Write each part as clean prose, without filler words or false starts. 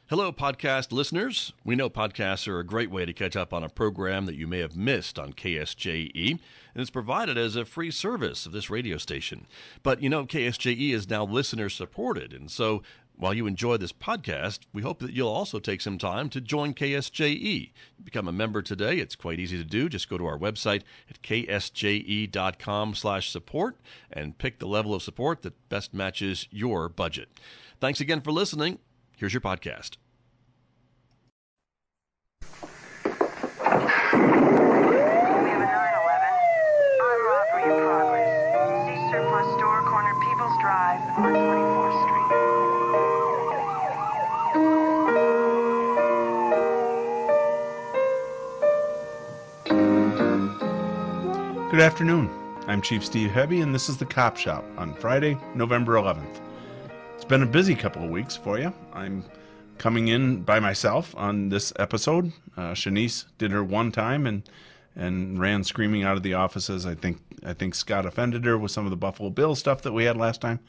Hello, podcast listeners. We know podcasts are a great way to catch up on a program that you may have missed on KSJE, and it's provided as a free service of this radio station. But you know, KSJE is now listener supported, and so while you enjoy this podcast, we hope that you'll also take some time to join KSJE. Become a member today. It's quite easy to do. Just go to our website at ksje.com/support and pick the level of support that best matches your budget. Thanks again for listening. Here's your podcast. We have a 911. Armed robbery in progress. See surplus store corner People's Drive on 24th Street. Good afternoon. I'm Chief Steve Hebby, and this is the Cop Shop on Friday, November 11th. It's been a busy couple of weeks for you. I'm coming in by myself on this episode. Shanice did her one time and ran screaming out of the offices. I think Scott offended her with some of the Buffalo Bills stuff that we had last time.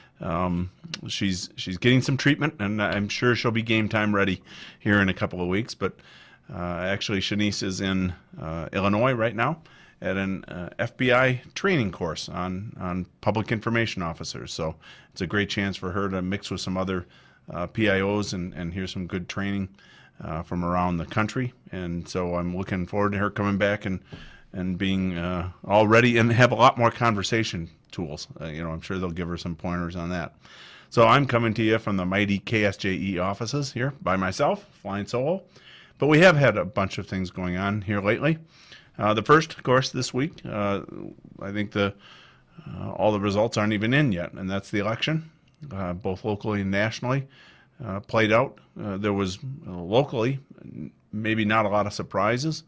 She's getting some treatment, and I'm sure she'll be game time ready here in a couple of weeks. But actually, Shanice is in Illinois right now at an FBI training course on public information officers. So it's a great chance for her to mix with some other PIOs and hear some good training from around the country. And so I'm looking forward to her coming back and being all ready and have a lot more conversation tools. I'm sure they'll give her some pointers on that. So I'm coming to you from the mighty KSJE offices here by myself, flying solo. But we have had a bunch of things going on here lately. The first, of course, this week, I think all the results aren't even in yet, and that's the election, both locally and nationally, played out. There was locally maybe not a lot of surprises,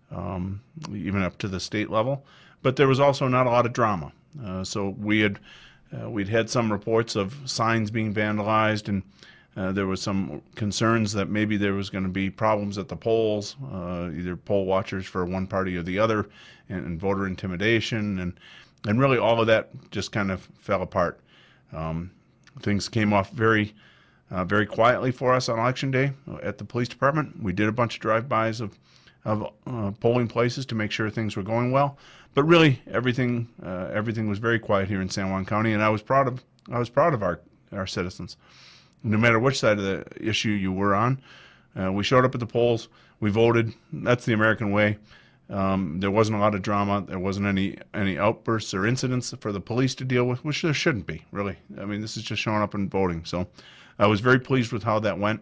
even up to the state level, but there was also not a lot of drama. So we'd had some reports of signs being vandalized, and there was some concerns that maybe there was going to be problems at the polls, either poll watchers for one party or the other, and voter intimidation, and really all of that just kind of fell apart. Things came off very quietly for us on Election Day at the police department. We did a bunch of drive-bys of polling places to make sure things were going well, but really everything was very quiet here in San Juan County, and I was proud of our citizens. No matter which side of the issue you were on, we showed up at the polls, we voted. That's the American way. There wasn't a lot of drama. There wasn't any outbursts or incidents for the police to deal with, which there shouldn't be, really. I mean, this is just showing up and voting. So I was very pleased with how that went.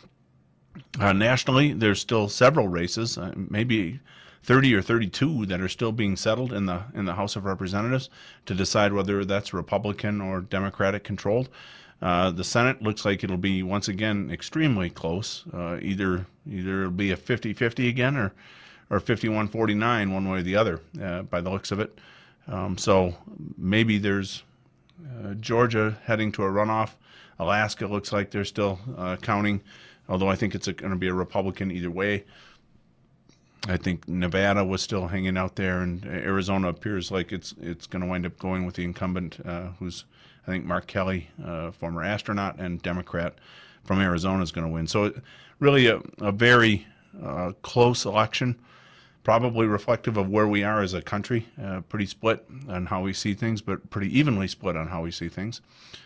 Nationally, there's still several races, maybe 30 or 32 that are still being settled in the House of Representatives to decide whether that's Republican or Democratic controlled. The Senate looks like it'll be, once again, extremely close. Either it'll be a 50-50 again or 51-49, one way or the other, by the looks of it. So maybe there's Georgia heading to a runoff. Alaska looks like they're still counting, although I think it's going to be a Republican either way. I think Nevada was still hanging out there, and Arizona appears like it's going to wind up going with the incumbent, who's, I think, Mark Kelly, former astronaut and Democrat from Arizona, is going to win. So really a very close election, probably reflective of where we are as a country, pretty split on how we see things, but pretty evenly split on how we see things.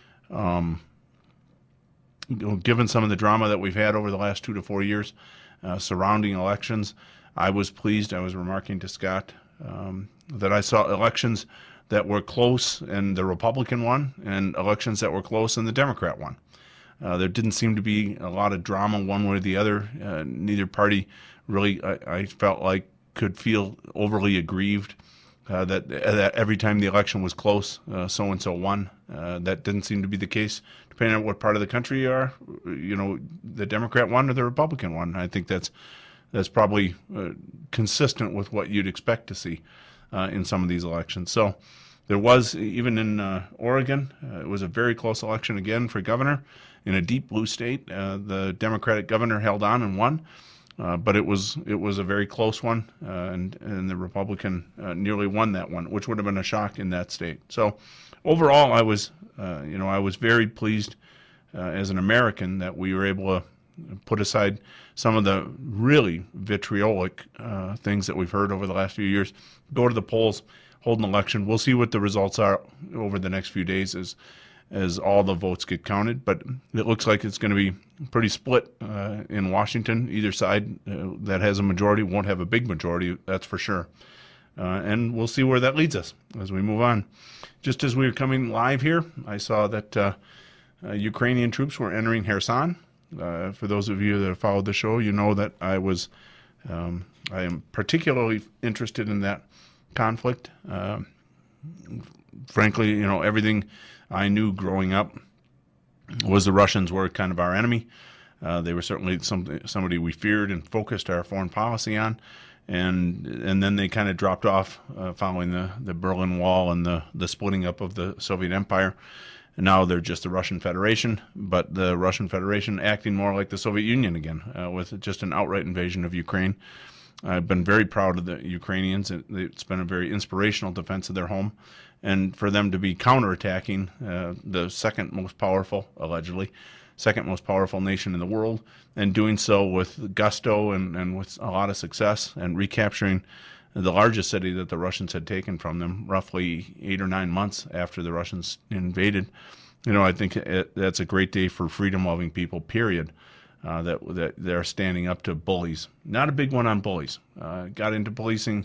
Given some of the drama that we've had over the last 2 to 4 years surrounding elections, I was pleased. I was remarking to Scott that I saw elections that were close and the Republican won, and elections that were close and the Democrat won. There didn't seem to be a lot of drama one way or the other. Neither party really, I felt like, could feel overly aggrieved that every time the election was close, so-and-so won. That didn't seem to be the case, depending on what part of the country you are. The Democrat won or the Republican won. I think that's probably consistent with what you'd expect to see in some of these elections. So there was, even in Oregon, it was a very close election again for governor in a deep blue state. The Democratic governor held on and won, but it was a very close one, and the Republican nearly won that one, which would have been a shock in that state. So overall, I was very pleased as an American that we were able put aside some of the really vitriolic things that we've heard over the last few years. Go to the polls, hold an election. We'll see what the results are over the next few days as all the votes get counted. But it looks like it's going to be pretty split in Washington. Either side that has a majority won't have a big majority, that's for sure. And we'll see where that leads us as we move on. Just as we were coming live here, I saw that Ukrainian troops were entering Kherson. For those of you that have followed the show, you know that I am particularly interested in that conflict. Frankly, everything I knew growing up was the Russians were kind of our enemy. They were certainly somebody we feared and focused our foreign policy on. And then they kind of dropped off following the Berlin Wall and the splitting up of the Soviet Empire. And now they're just the Russian Federation, but the Russian Federation acting more like the Soviet Union again, with just an outright invasion of Ukraine. I've been very proud of the Ukrainians. It's been a very inspirational defense of their home. And for them to be counterattacking the second most powerful, allegedly, second most powerful nation in the world, and doing so with gusto and with a lot of success, and recapturing the largest city that the Russians had taken from them roughly 8 or 9 months after the Russians invaded. I think that's a great day for freedom-loving people, period, that they're standing up to bullies. Not a big one on bullies. Got into policing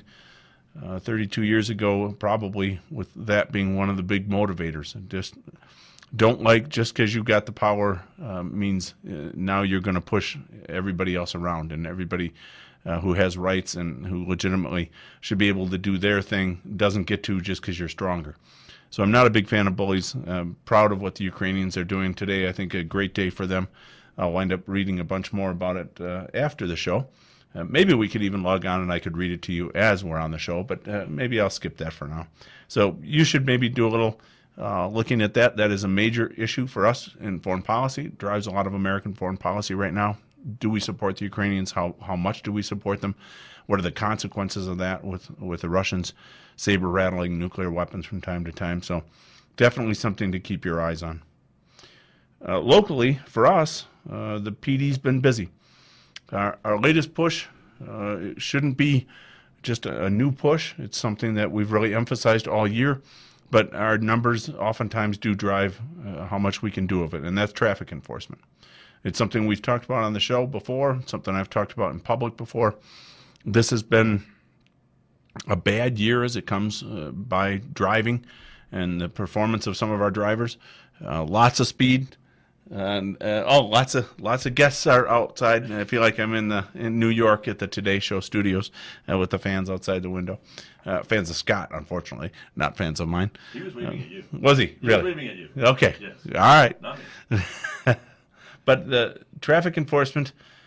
32 years ago, probably with that being one of the big motivators. Just don't like just because you got the power means now you're going to push everybody else around, and everybody who has rights and who legitimately should be able to do their thing doesn't get to just because you're stronger. So I'm not a big fan of bullies. I'm proud of what the Ukrainians are doing today. I think a great day for them. I'll wind up reading a bunch more about it after the show. Maybe we could even log on and I could read it to you as we're on the show, but maybe I'll skip that for now. So you should maybe do a little looking at that. That is a major issue for us in foreign policy. It drives a lot of American foreign policy right now. Do we support the Ukrainians? How much do we support them? What are the consequences of that with the Russians saber-rattling nuclear weapons from time to time? So definitely something to keep your eyes on. Locally, for us, the PD's been busy. Our latest push shouldn't be just a new push. It's something that we've really emphasized all year, but our numbers oftentimes do drive how much we can do of it, and that's traffic enforcement. It's something we've talked about on the show before, something I've talked about in public before. This has been a bad year as it comes by driving and the performance of some of our drivers. Lots of speed. And lots of guests are outside. I feel like I'm in New York at the Today Show studios with the fans outside the window. Fans of Scott, unfortunately, not fans of mine. He was waving at you. Was he? He really? was waving at you. Okay. Yes. All right. Nothing. But the traffic enforcement,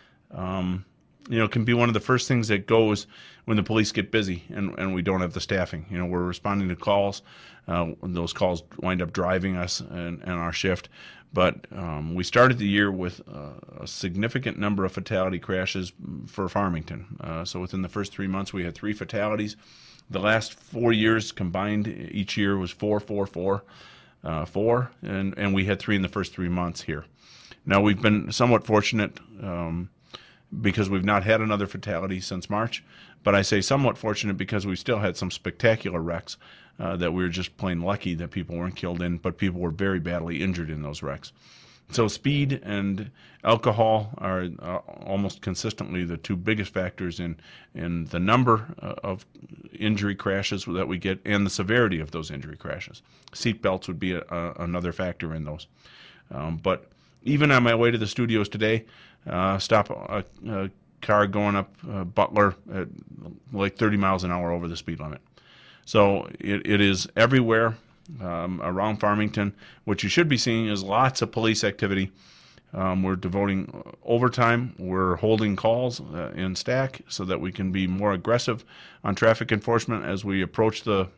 can be one of the first things that goes when the police get busy and we don't have the staffing. We're responding to calls. Those calls wind up driving us and our shift. But we started the year with a significant number of fatality crashes for Farmington. So within the first 3 months, we had 3 fatalities. The last 4 years combined, each year was 4, 4, 4, 4, and we had 3 in the first 3 months here. Now, we've been somewhat fortunate because we've not had another fatality since March, but I say somewhat fortunate because we still had some spectacular wrecks that we were just plain lucky that people weren't killed in, but people were very badly injured in those wrecks. So speed and alcohol are almost consistently the 2 biggest factors in the number of injury crashes that we get and the severity of those injury crashes. Seat belts would be another factor in those. But even on my way to the studios today, stop a car going up Butler at like 30 miles an hour over the speed limit. So it is everywhere around Farmington. What you should be seeing is lots of police activity. We're devoting overtime. We're holding calls in stack so that we can be more aggressive on traffic enforcement as we approach the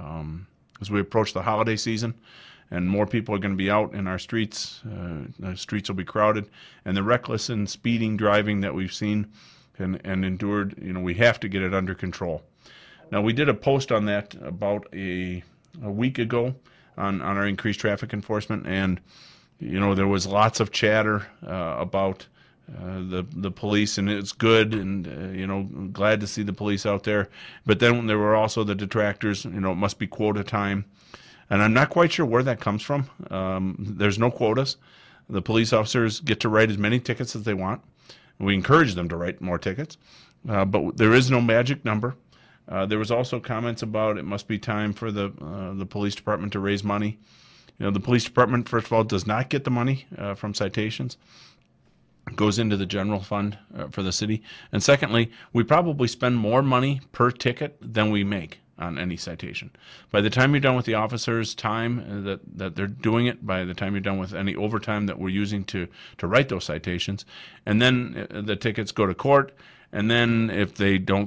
holiday season. And more people are going to be out in our streets. The streets will be crowded. And the reckless and speeding driving that we've seen and endured, we have to get it under control. Now, we did a post on that about a week ago on our increased traffic enforcement. And, there was lots of chatter about the police, and it's good, and glad to see the police out there. But then there were also the detractors. It must be quota time, and I'm not quite sure where that comes from. There's no quotas. The police officers get to write as many tickets as they want. We encourage them to write more tickets, but there is no magic number. There was also comments about it must be time for the police department to raise money. The police department, first of all, does not get the money from citations. It goes into the general fund for the city. And secondly, we probably spend more money per ticket than we make on any citation. By the time you're done with the officers' time that they're doing it, by the time you're done with any overtime that we're using to write those citations, and then the tickets go to court, and then if they don't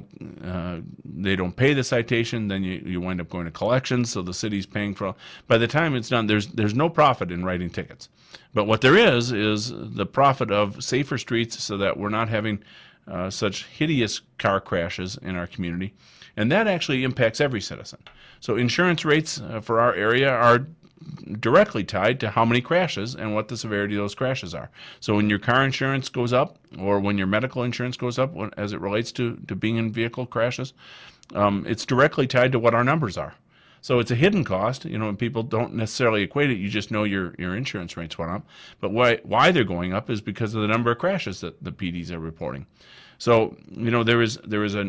pay the citation, then you wind up going to collections, so the city's paying for. By the time it's done, there's no profit in writing tickets. But what there is the profit of safer streets, so that we're not having such hideous car crashes in our community. And that actually impacts every citizen. So insurance rates for our area are directly tied to how many crashes and what the severity of those crashes are. So when your car insurance goes up, or when your medical insurance goes up as it relates to being in vehicle crashes, it's directly tied to what our numbers are. So it's a hidden cost, and people don't necessarily equate it. You just know your insurance rates went up. But why they're going up is because of the number of crashes that the PDs are reporting. So, there is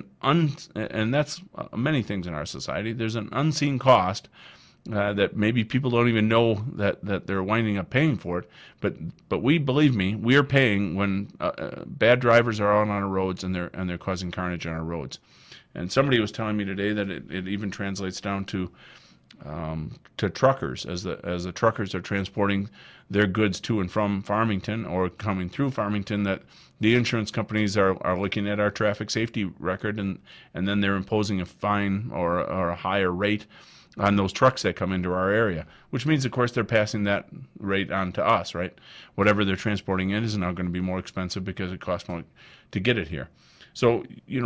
and that's many things in our society. There's an unseen cost that maybe people don't even know that they're winding up paying for it. But believe me, we are paying when bad drivers are out on our roads and they're causing carnage on our roads. And somebody was telling me today that it even translates down to truckers, as the truckers are transporting their goods to and from Farmington or coming through Farmington, that the insurance companies are looking at our traffic safety record and then they're imposing a fine or a higher rate on those trucks that come into our area, which means, of course, they're passing that rate on to us, right? Whatever they're transporting in is now going to be more expensive because it costs more to get it here. So,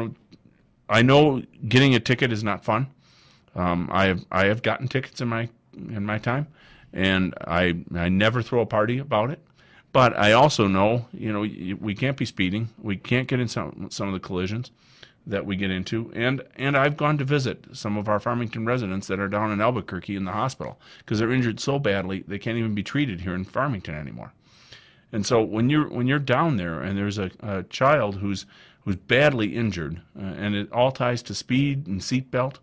I know getting a ticket is not fun. I have gotten tickets in my time, and I never throw a party about it. But I also know, we can't be speeding. We can't get in some of the collisions that we get into. And I've gone to visit some of our Farmington residents that are down in Albuquerque in the hospital because they're injured so badly they can't even be treated here in Farmington anymore. And so when you're down there and there's a child who's badly injured, and it all ties to speed and seatbelt,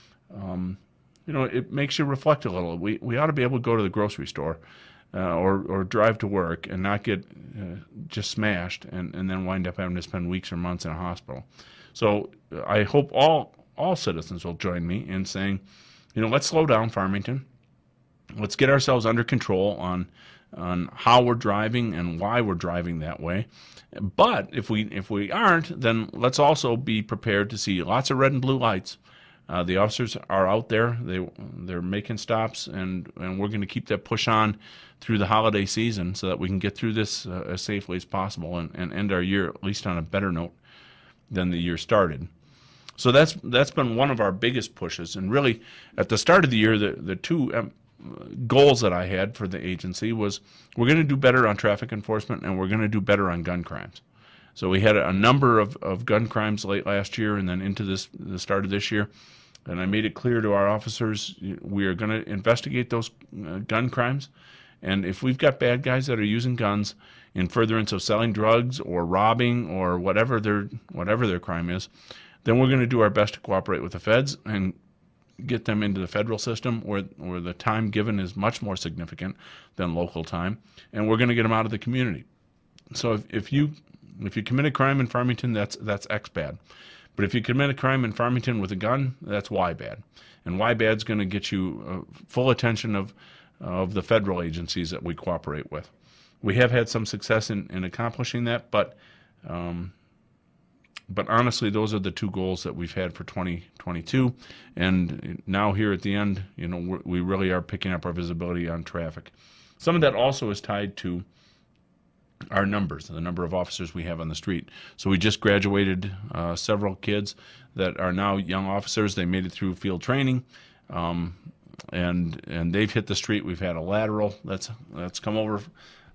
it makes you reflect a little. We ought to be able to go to the grocery store or drive to work and not get just smashed and then wind up having to spend weeks or months in a hospital. So I hope all citizens will join me in saying, let's slow down Farmington. Let's get ourselves under control on how we're driving and why we're driving that way. But if we aren't, then let's also be prepared to see lots of red and blue lights. The officers are out there. They're making stops, and we're going to keep that push on through the holiday season so that we can get through this as safely as possible and end our year at least on a better note than the year started. So that's been one of our biggest pushes. And really, at the start of the year, the two goals that I had for the agency was we're going to do better on traffic enforcement and we're going to do better on gun crimes. So we had a number of gun crimes late last year and then into the start of this year. And I made it clear to our officers we are going to investigate those gun crimes. And if we've got bad guys that are using guns in furtherance of selling drugs or robbing or whatever their crime is, then we're going to do our best to cooperate with the feds and get them into the federal system where the time given is much more significant than local time, and we're going to get them out of the community. So if you commit a crime in Farmington, that's X bad. But if you commit a crime in Farmington with a gun, that's Y bad. And Y bad's going to get you full attention of the federal agencies that we cooperate with. We have had some success in accomplishing that, but honestly, those are the two goals that we've had for 2022. And now here at the end, we really are picking up our visibility on traffic. Some of that also is tied to our numbers, the number of officers we have on the street. So we just graduated several kids that are now young officers. They made it through field training, and they've hit the street. We've had a lateral that's come over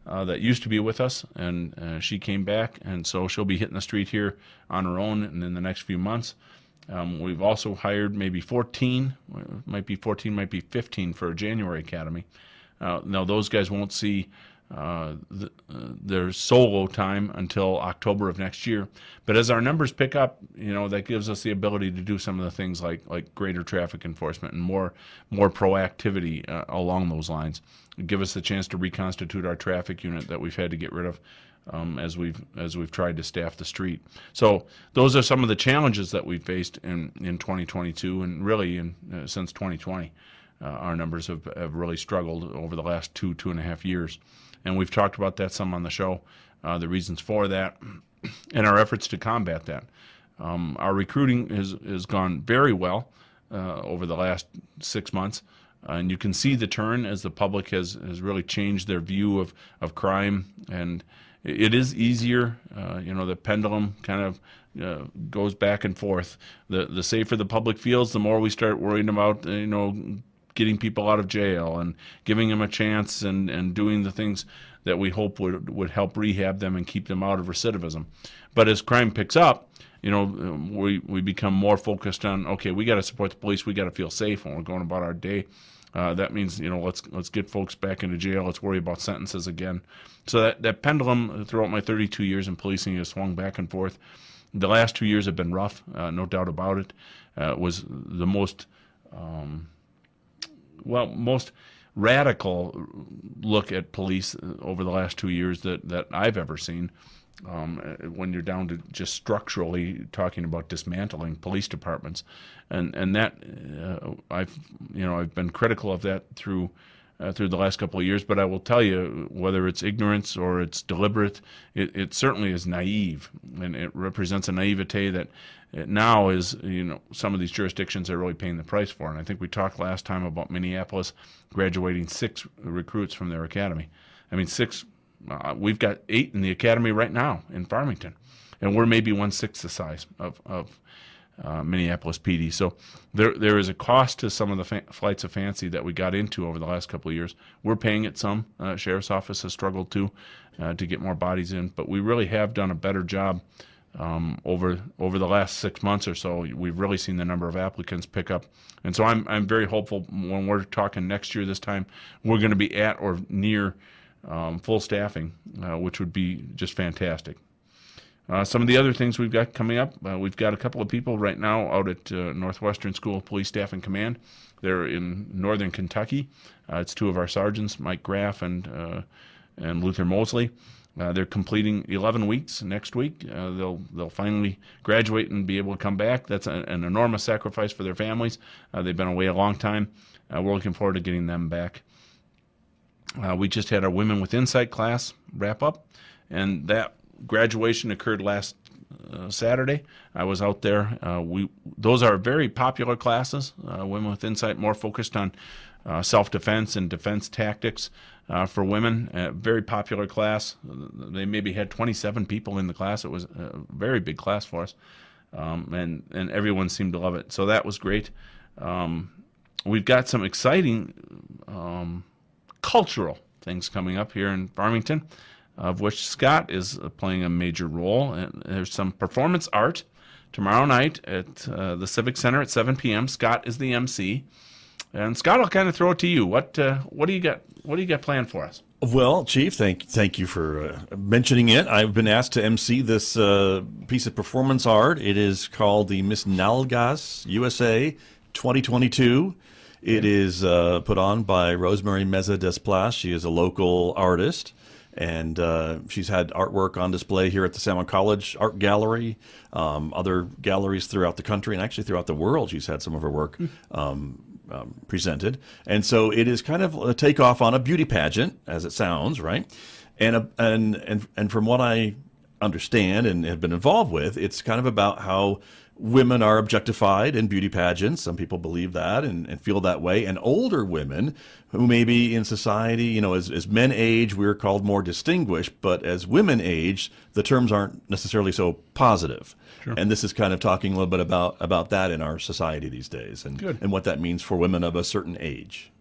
that used to be with us, and she came back, and so she'll be hitting the street here on her own in the next few months. We've also hired maybe 14, might be 15 for a January academy. Now those guys won't see their solo time until October of next year. But as our numbers pick up, that gives us the ability to do some of the things like greater traffic enforcement and more proactivity along those lines. Give us the chance to reconstitute our traffic unit that we've had to get rid of as we've tried to staff the street. So those are some of the challenges that we've faced in 2022 and really since 2020. Our numbers have really struggled over the last 2.5 years. And we've talked about that some on the show, the reasons for that, and our efforts to combat that. Our recruiting has gone very well over the last 6 months. And you can see the turn as the public has really changed their view of crime. And it is easier. The pendulum kind of goes back and forth. The safer the public feels, the more we start worrying about, getting people out of jail and giving them a chance and doing the things that we hope would help rehab them and keep them out of recidivism. But as crime picks up, we become more focused on, okay, we got to support the police, we got to feel safe when we're going about our day. That means, let's get folks back into jail, let's worry about sentences again. So that pendulum throughout my 32 years in policing has swung back and forth. The last 2 years have been rough, no doubt about it. It was the most radical look at police over the last 2 years that I've ever seen. When you're down to just structurally talking about dismantling police departments, and that I've been critical of that through the last couple of years. But I will tell you, whether it's ignorance or it's deliberate, it certainly is naive, and it represents a naivete that now is, some of these jurisdictions are really paying the price for. And I think we talked last time about Minneapolis graduating 6 recruits from their academy. I mean, 6. We've got 8 in the academy right now in Farmington, and we're maybe 1/6 the size of Minneapolis PD. So there is a cost to some of the flights of fancy that we got into over the last couple of years. We're paying it some. Sheriff's Office has struggled to get more bodies in, but we really have done a better job over the last 6 months or so. We've really seen the number of applicants pick up, and so I'm very hopeful when we're talking next year. This time we're going to be at or near full staffing, which would be just fantastic. Some of the other things we've got coming up, we've got a couple of people right now out at Northwestern School of Police Staff and Command. They're in northern Kentucky. It's 2 of our sergeants, Mike Graff and Luther Mosley. They're completing 11 weeks next week. They'll finally graduate and be able to come back. That's an enormous sacrifice for their families. They've been away a long time. We're looking forward to getting them back. We just had our Women with Insight class wrap up, and that graduation occurred last Saturday. I was out there. Those are very popular classes. Women with Insight, more focused on self-defense and defense tactics for women. Very popular class. They maybe had 27 people in the class. It was a very big class for us, and everyone seemed to love it. So that was great. We've got some exciting cultural things coming up here in Farmington, of which Scott is playing a major role. And there's some performance art tomorrow night at the Civic Center at 7 p.m. Scott is the MC, and Scott, I'll kind of throw it to you. What do you got? What do you got planned for us? Well, Chief, thank you for mentioning it. I've been asked to MC this piece of performance art. It is called the Miss Nalgas USA 2022. It is put on by Rosemary Meza Desplas. She is a local artist, and she's had artwork on display here at the Salmon College Art Gallery, other galleries throughout the country, and actually throughout the world. She's had some of her work presented. And so it is kind of a takeoff on a beauty pageant, as it sounds, right? And from what I understand and have been involved with, it's kind of about how women are objectified in beauty pageants. Some people believe that and feel that way. And older women who maybe in society, as men age, we're called more distinguished, but as women age, the terms aren't necessarily so positive. Sure. And this is kind of talking a little bit about that in our society these days and what that means for women of a certain age.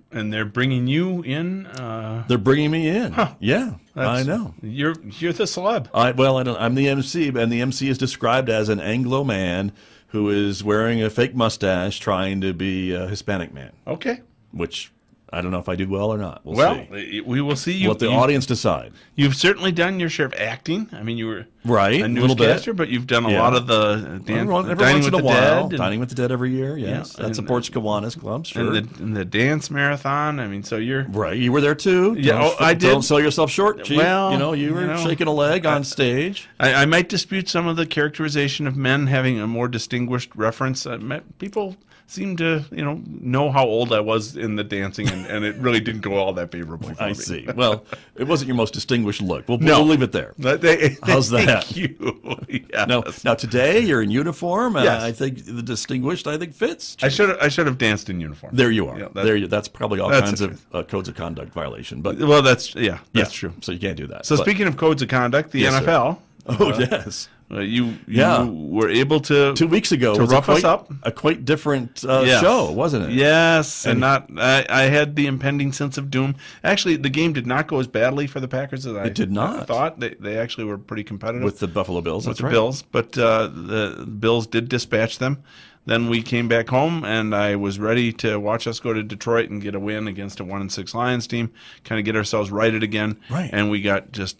And they're bringing you in. They're bringing me in. Huh. Yeah, I That's- know. You're the celeb. I don't. I'm the MC, and the MC is described as an Anglo man who is wearing a fake mustache, trying to be a Hispanic man. Okay. Which I don't know if I do well or not. We'll see. We will see. Let the audience decide. You've certainly done your share of acting. I mean, you were Right, a a little bit. newscaster, but you've done a Yeah. lot of the Every once Dining in with a the while, Dead, Dining with the Dead every year. Yes, Yeah, that and- supports Kiwanis Club. Sure. and the dance marathon. I mean, so you're Right, you were there too. Yeah, Don't, I did. Don't sell yourself short, Chief. Well, you were shaking a leg on stage. I might dispute some of the characterization of men having a more distinguished reference. People seem to, know how old I was in the dancing, and it really didn't go all that favorably for me. I see. Well, it wasn't your most distinguished look. We'll leave it there. How's that? Thank you. Yes. Now today you're in uniform. Yes. I think the distinguished. I think fits. I should have danced in uniform. There you are. Yeah, That's probably all that's kinds the of codes of conduct violation. But Well, that's true. So you can't do that. So But- speaking of codes of conduct, the Yes, sir. NFL. oh yes. You Yeah. were able to 2 weeks ago to was rough us quite, up. a quite different Yes. show, wasn't it? Yes, And- I had the impending sense of doom. Actually, the game did not go as badly for the Packers as I did not. thought. They actually were pretty competitive With the Buffalo Bills. with That's the right. Bills, but the Bills did dispatch them. Then we came back home, and I was ready to watch us go to Detroit and get a win against a 1-6 Lions team, kind of get ourselves righted again. Right. And we got just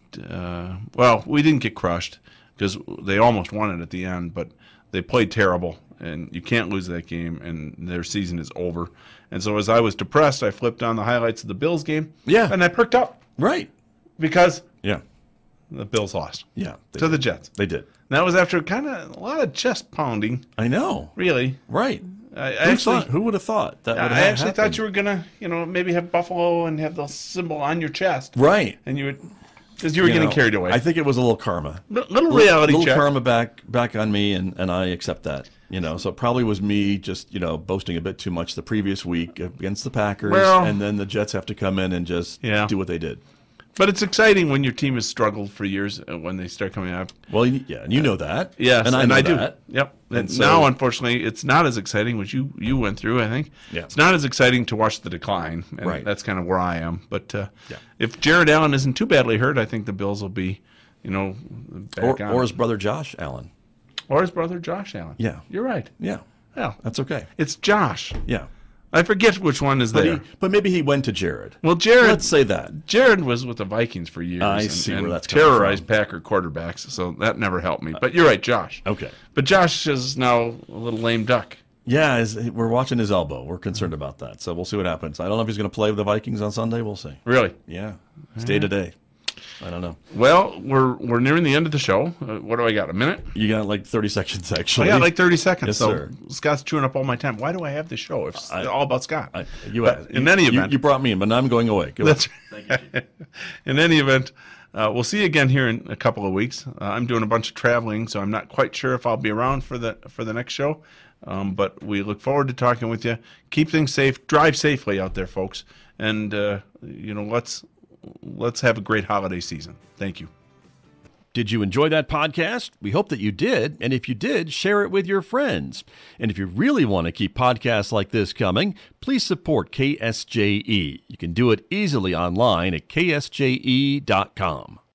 we didn't get crushed because they almost won it at the end, but they played terrible, and you can't lose that game, and their season is over. And so as I was depressed, I flipped on the highlights of the Bills game, Yeah. and I perked up Right. because Yeah. the Bills lost Yeah. They to did. the Jets. They did. That was after kind of a lot of chest pounding, I know. really. Right. I Who would have thought that would have I actually happened? thought you were gonna, maybe have Buffalo and have the symbol on your chest, Right. and you would, because you were getting carried away. I think it was a little karma. Little reality little check. karma back on me, and I accept that. So it probably was me just boasting a bit too much the previous week against the Packers, Well- and then the Jets have to come in and just Yeah. do what they did. But it's exciting when your team has struggled for years when they start coming up. Well, yeah, and you know that. Yes, and I know do. that. Yep. And And so- now, unfortunately, it's not as exciting, which you went through, I think. Yeah. It's not as exciting to watch the decline, and Right. that's kind of where I am. But Yeah. if Jared Allen isn't too badly hurt, I think the Bills will be, back on. Or his brother Josh Allen. Or his brother Josh Allen. Yeah. You're right. Yeah, Yeah. that's okay. It's Josh. Yeah, I forget which one is there. but maybe he went to Jared. Well, Jared. Let's say that. Jared was with the Vikings for years. I and- see and where that's coming terrorized from. Packer quarterbacks, so that never helped me. But you're right, Josh. Okay. But Josh is now a little lame duck. Yeah, we're watching his elbow. We're concerned about that, so we'll see what happens. I don't know if he's going to play with the Vikings on Sunday. We'll see. Really? Yeah, it's day to day. I don't know. Well, we're nearing the end of the show. What do I got? A minute? You got like 30 seconds, I actually. got like 30 seconds. Yes, so sir. Scott's chewing up all my time. Why do I have this show if it's all about Scott? But in any event, you brought me in, but now I'm going away. Go that's ahead. in any event, we'll see you again here in a couple of weeks. I'm doing a bunch of traveling, so I'm not quite sure if I'll be around for the next show. But we look forward to talking with you. Keep things safe. Drive safely out there, folks. And let's have a great holiday season. Thank you. Did you enjoy that podcast? We hope that you did. And if you did, share it with your friends. And if you really want to keep podcasts like this coming, please support KSJE. You can do it easily online at ksje.com.